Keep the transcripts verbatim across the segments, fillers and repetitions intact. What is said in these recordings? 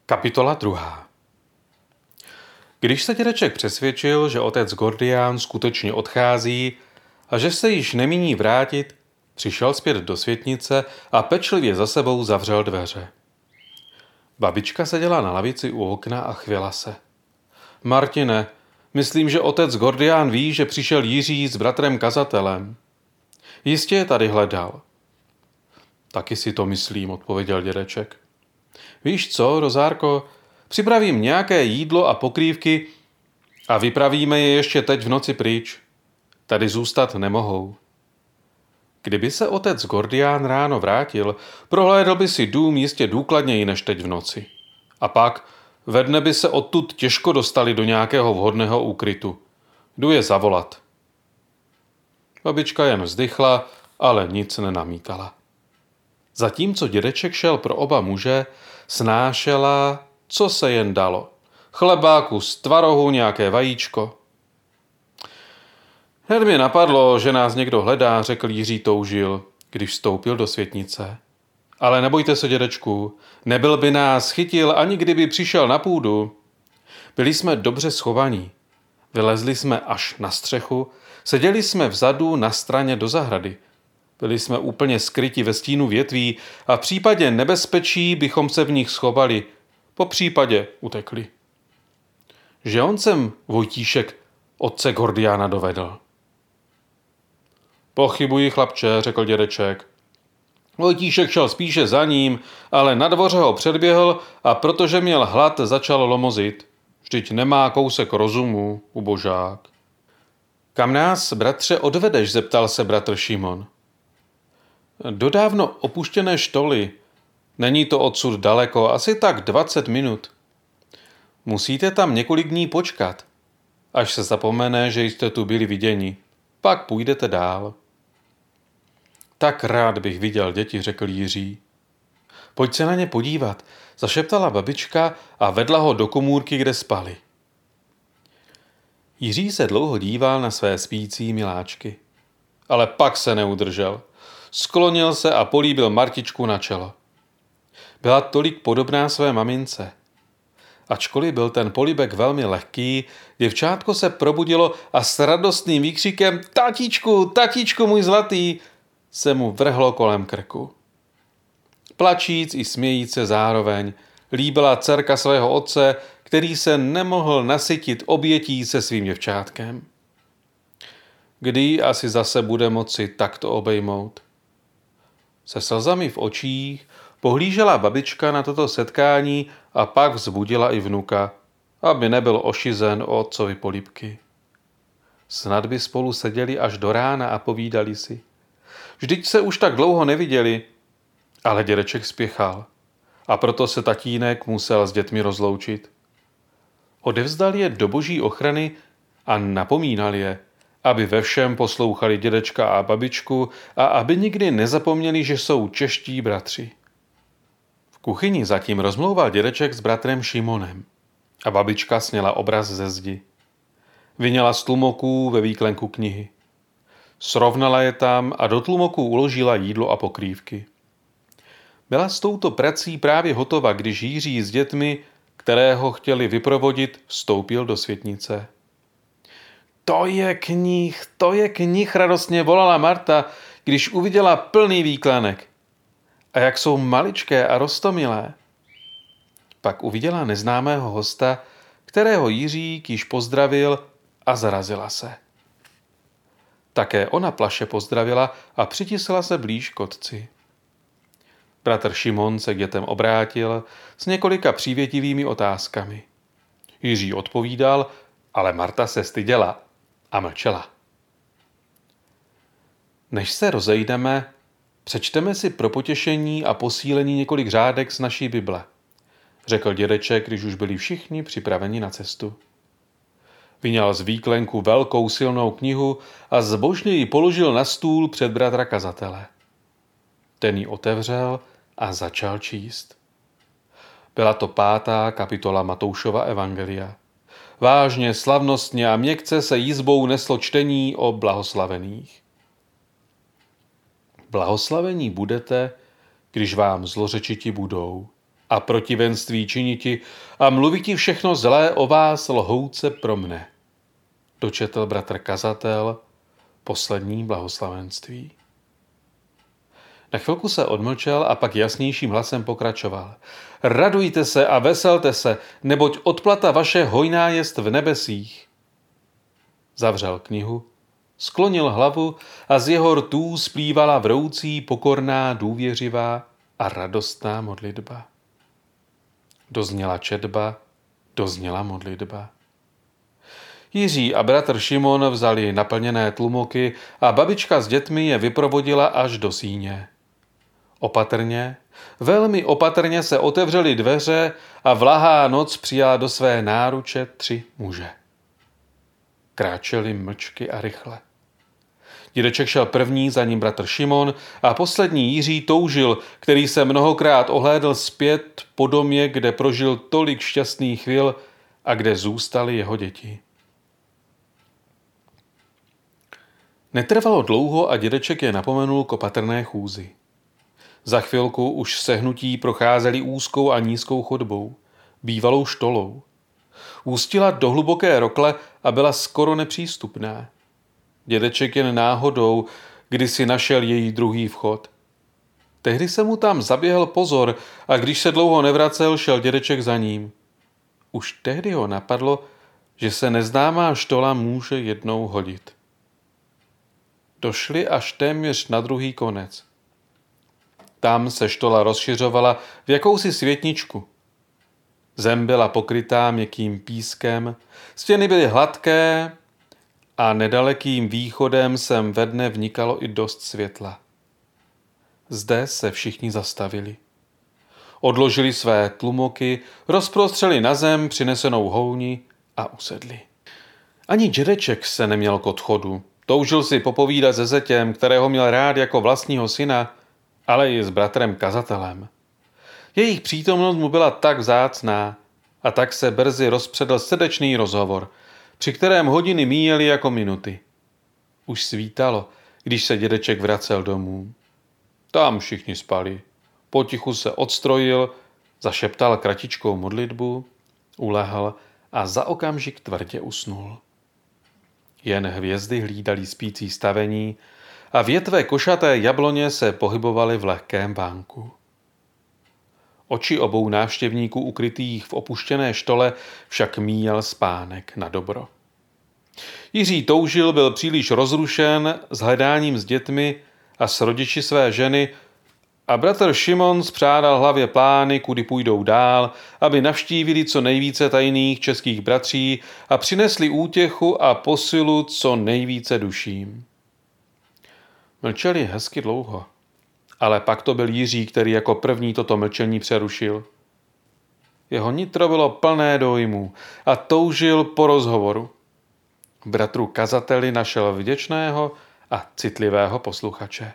Kapitola druhá. Když se dědeček přesvědčil, že otec Gordián skutečně odchází a že se již nemíní vrátit, přišel zpět do světnice a pečlivě za sebou zavřel dveře. Babička seděla na lavici u okna a chvěla se. Martine, myslím, že otec Gordián ví, že přišel Jiří s bratrem kazatelem. Jistě je tady hledal. Taky si to myslím, odpověděl dědeček. Víš co, Rozárko, připravím nějaké jídlo a pokrývky a vypravíme je ještě teď v noci pryč. Tady zůstat nemohou. Kdyby se otec Gordián ráno vrátil, prohlédl by si dům jistě důkladněji než teď v noci. A pak ve dne by se odtud těžko dostali do nějakého vhodného úkrytu. Jdu je zavolat. Babička jen vzdychla, ale nic nenamítala. Zatímco dědeček šel pro oba muže, snášela, co se jen dalo. Chleba, kus tvarohu, nějaké vajíčko. Hned mě napadlo, že nás někdo hledá, řekl Jiří Toužil, když vstoupil do světnice. Ale nebojte se, dědečku, nebyl by nás chytil, ani kdyby přišel na půdu. Byli jsme dobře schovaní. Vylezli jsme až na střechu, seděli jsme vzadu na straně do zahrady. Byli jsme úplně skryti ve stínu větví a v případě nebezpečí bychom se v nich schovali, po případě utekli. Že on sem Vojtíšek otce Gordiána dovedl. Pochybuji, chlapče, řekl dědeček. Vojtíšek šel spíše za ním, ale na dvoře ho předběhl a protože měl hlad, začal lomozit. Vždyť nemá kousek rozumu, ubožák. Kam nás, bratře, odvedeš, zeptal se bratr Šimon. Do dávno opuštěné štoly. Není to odsud daleko, asi tak dvacet minut. Musíte tam několik dní počkat, až se zapomene, že jste tu byli viděni. Pak půjdete dál. Tak rád bych viděl děti, řekl Jiří. Pojď se na ně podívat, zašeptala babička a vedla ho do komůrky, kde spali. Jiří se dlouho díval na své spící miláčky. Ale pak se neudržel. Sklonil se a políbil Martičku na čelo. Byla tolik podobná své mamince. Ačkoliv byl ten polibek velmi lehký, děvčátko se probudilo a s radostným výkřikem Tatíčku, tatíčku můj zlatý, se mu vrhlo kolem krku. Plačíc i smějíc se zároveň líbila dcerka svého otce, který se nemohl nasytit obětí se svým děvčátkem. Kdy asi zase bude moci takto obejmout? Se slzami v očích pohlížela babička na toto setkání a pak vzbudila i vnuka, aby nebyl ošizen o otcovi polibky. Snad by spolu seděli až do rána a povídali si. Vždyť se už tak dlouho neviděli, ale dědeček spěchal a proto se tatínek musel s dětmi rozloučit. Odevzdal je do boží ochrany a napomínal je, aby ve všem poslouchali dědečka a babičku a aby nikdy nezapomněli, že jsou čeští bratři. V kuchyni zatím rozmlouval dědeček s bratrem Šimonem a babička sněla obraz ze zdi. Vyněla z tlumoků ve výklenku knihy. Srovnala je tam a do tlumoků uložila jídlo a pokrývky. Byla s touto prací právě hotova, když Jiří s dětmi, které ho chtěli vyprovodit, vstoupil do světnice. To je knih, to je knih, radostně volala Marta, když uviděla plný výklenek. A jak jsou maličké a roztomilé. Pak uviděla neznámého hosta, kterého Jiřík již pozdravil a zarazila se. Také ona plaše pozdravila a přitisla se blíž k otci. Bratr Šimon se k dětem obrátil s několika přívětivými otázkami. Jiří odpovídal, ale Marta se styděla a mlčela. Než se rozejdeme, přečteme si pro potěšení a posílení několik řádek z naší Bible, řekl dědeček, když už byli všichni připraveni na cestu. Vyňal z výklenku velkou silnou knihu a zbožně ji položil na stůl před bratra kazatele. Ten ji otevřel a začal číst. Byla to pátá kapitola Matoušova evangelia. Vážně, slavnostně a měkce se jizbou neslo čtení o blahoslavených. Blahoslavení budete, když vám zlořečiti budou, a protivenství činiti a mluviti všechno zlé o vás lhouce pro mne. Dočetl bratr kazatel poslední blahoslavenství. Na chvilku se odmlčel a pak jasnějším hlasem pokračoval. Radujte se a veselte se, neboť odplata vaše hojná jest v nebesích. Zavřel knihu, sklonil hlavu a z jeho rtů splývala vroucí, pokorná, důvěřivá a radostná modlitba. Dozněla četba, dozněla modlitba. Jiří a bratr Šimon vzali naplněné tlumoky a babička s dětmi je vyprovodila až do síně. Opatrně, velmi opatrně se otevřely dveře a vlahá noc přijala do své náruče tři muže. Kráčeli mlčky a rychle. Dědeček šel první, za ním bratr Šimon a poslední Jiří toužil, který se mnohokrát ohlédl zpět po domě, kde prožil tolik šťastných chvil a kde zůstaly jeho děti. Netrvalo dlouho a dědeček je napomenul k opatrné chůzi. Za chvilku už sehnutí procházeli úzkou a nízkou chodbou, bývalou štolou. Ústila do hluboké rokle a byla skoro nepřístupná. Dědeček jen náhodou, kdy si našel její druhý vchod. Tehdy se mu tam zaběhl pozor a když se dlouho nevracel, šel dědeček za ním. Už tehdy ho napadlo, že se neznámá štola může jednou hodit. Došli až téměř na druhý konec. Tam se štola rozšiřovala v jakousi světničku. Zem byla pokrytá měkkým pískem, stěny byly hladké a nedalekým východem sem ve dne vnikalo i dost světla. Zde se všichni zastavili. Odložili své tlumoky, rozprostřeli na zem přinesenou houni a usedli. Ani dědeček se neměl k odchodu. Toužil si popovídat se zetěm, kterého měl rád jako vlastního syna, ale i s bratrem kazatelem. Jejich přítomnost mu byla tak vzácná a tak se brzy rozpředl srdečný rozhovor, při kterém hodiny míjely jako minuty. Už svítalo, když se dědeček vracel domů. Tam všichni spali. Potichu se odstrojil, zašeptal kratičkou modlitbu, ulehl a za okamžik tvrdě usnul. Jen hvězdy hlídaly spící stavení a větve košaté jabloně se pohybovaly v lehkém vánku. Oči obou návštěvníků ukrytých v opuštěné štole však míjel spánek na dobro. Jiří toužil, byl příliš rozrušen s hledáním s dětmi a s rodiči své ženy a bratr Šimon spřádal hlavě plány, kudy půjdou dál, aby navštívili co nejvíce tajných českých bratří a přinesli útěchu a posilu co nejvíce duším. Mlčeli hezky dlouho, ale pak to byl Jiří, který jako první toto mlčení přerušil. Jeho nitro bylo plné dojmů a toužil po rozhovoru. Bratru kazateli našel vděčného a citlivého posluchače.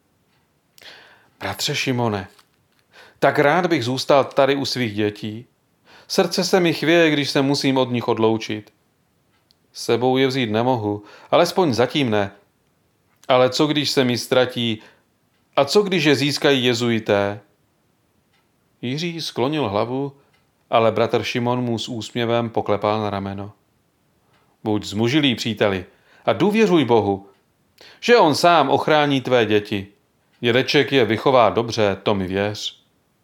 Bratře Šimone, tak rád bych zůstal tady u svých dětí. Srdce se mi chvěje, když se musím od nich odloučit. S sebou je vzít nemohu, alespoň zatím ne. Ale co když se mi ztratí a co když je získají jezuité? Jiří sklonil hlavu, ale bratr Šimon mu s úsměvem poklepal na rameno. Buď zmužilý, příteli, a důvěřuj Bohu, že on sám ochrání tvé děti. Dědeček je vychová dobře, to mi věř.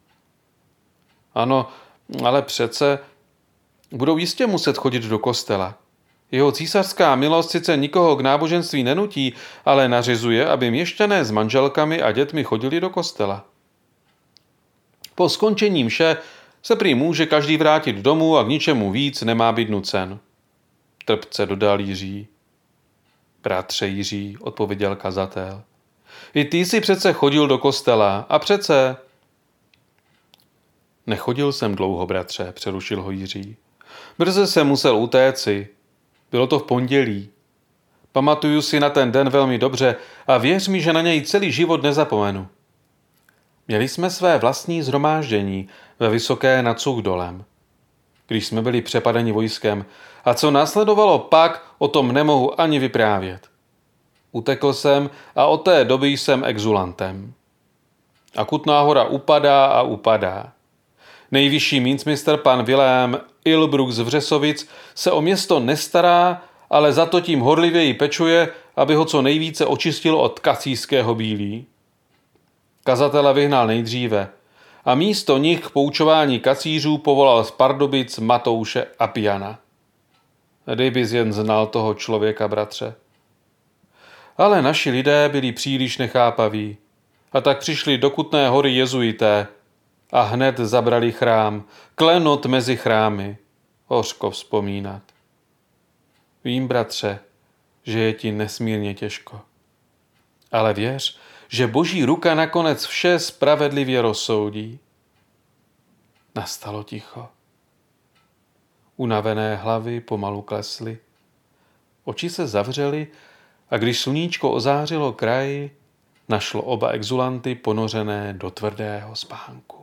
Ano, ale přece budou jistě muset chodit do kostela. Jeho císařská milost sice nikoho k náboženství nenutí, ale nařizuje, aby měšťané s manželkami a dětmi chodili do kostela. Po skončení mše se prý může každý vrátit domů a k ničemu víc nemá být nucen. Trpce dodal Jiří. Bratře Jiří, odpověděl kazatel. I ty jsi přece chodil do kostela a přece... Nechodil jsem dlouho, bratře, přerušil ho Jiří. Brzy jsem musel utéci. Bylo to v pondělí. Pamatuju si na ten den velmi dobře a věř mi, že na něj celý život nezapomenu. Měli jsme své vlastní shromáždění ve Vysoké nad Suchdolem, když jsme byli přepadeni vojskem, a co následovalo pak, o tom nemohu ani vyprávět. Utekl jsem a od té doby jsem exulantem. A Kutná Hora upadá a upadá. Nejvyšší mínzmistr pan Vilém Ilbruk z Vřesovic se o město nestará, ale za to tím horlivěji pečuje, aby ho co nejvíce očistilo od kacířského bílí. Kazatele vyhnal nejdříve a místo nich k poučování kacířů povolal z Pardubic Matouše a Piana. Kdybys jen znal toho člověka, bratře. Ale naši lidé byli příliš nechápaví a tak přišli do Kutné Hory jezuité a hned zabrali chrám, klenot mezi chrámy. Hořko vzpomínat. Vím, bratře, že je ti nesmírně těžko. Ale věř, že Boží ruka nakonec vše spravedlivě rozsoudí. Nastalo ticho. Unavené hlavy pomalu klesly. Oči se zavřely a když sluníčko ozářilo kraj, našlo oba exulanty ponořené do tvrdého spánku.